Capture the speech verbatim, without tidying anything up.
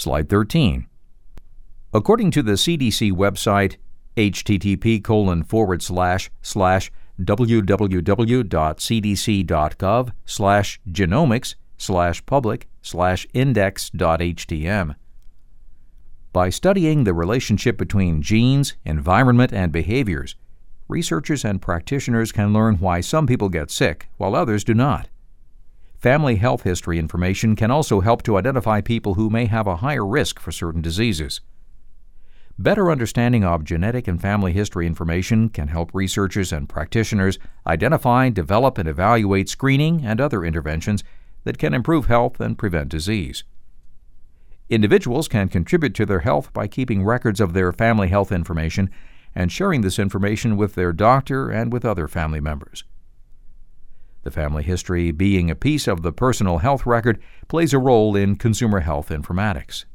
Slide thirteen. According to the C D C website, http colon forward slash slash www.cdc.gov slash genomics slash public slash index.htm. By studying the relationship between genes, environment, and behaviors, researchers and practitioners can learn why some people get sick while others do not. Family health history information can also help to identify people who may have a higher risk for certain diseases. Better understanding of genetic and family history information can help researchers and practitioners identify, develop, and evaluate screening and other interventions that can improve health and prevent disease. Individuals can contribute to their health by keeping records of their family health information and sharing this information with their doctor and with other family members. The family history, being a piece of the personal health record, plays a role in consumer health informatics.